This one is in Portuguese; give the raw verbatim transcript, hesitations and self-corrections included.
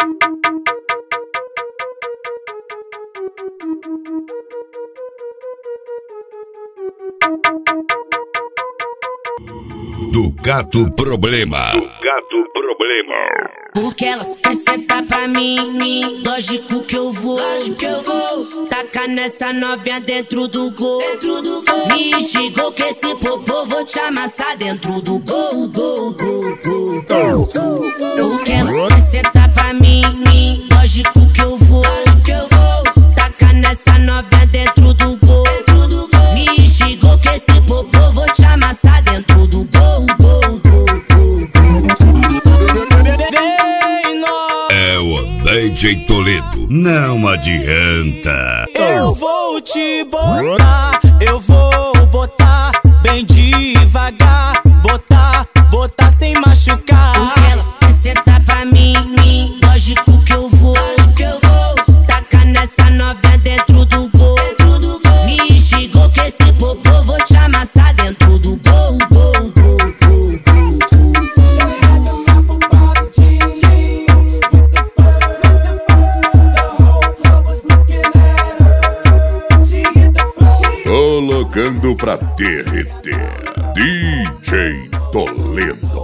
Do Gato Problema. Do Gato Problema. Porque elas quer sentar pra mim, mim. Lógico que eu vou, lógico que eu vou. Tacar nessa novinha dentro do gol, dentro do gol. Me chegou que esse popô vou te amassar dentro do gol, gol, gol, gol, gol, gol. Porque elas quer sentar pra mim, mim. Lógico que eu vou, lógico que eu vou. Tacar nessa novinha dentro do gol, dentro do gol. Me chegou que esse popô vou te amassar dentro do gol, gol, gol, gol, gol. É o D J Toledo, não adianta. Eu vou te botar, eu vou botar bem devagar, botar, botar sem machucar. Porque elas quer sentar pra mim, mim. Lógico que eu vou, lógico que eu vou. Tacar nessa novinha dentro do gol, dentro do gol. Me chegou que esse popô vou te amassar dentro do gol, gol, gol, gol, gol, gol. Colocando pra derreter, D J Toledo.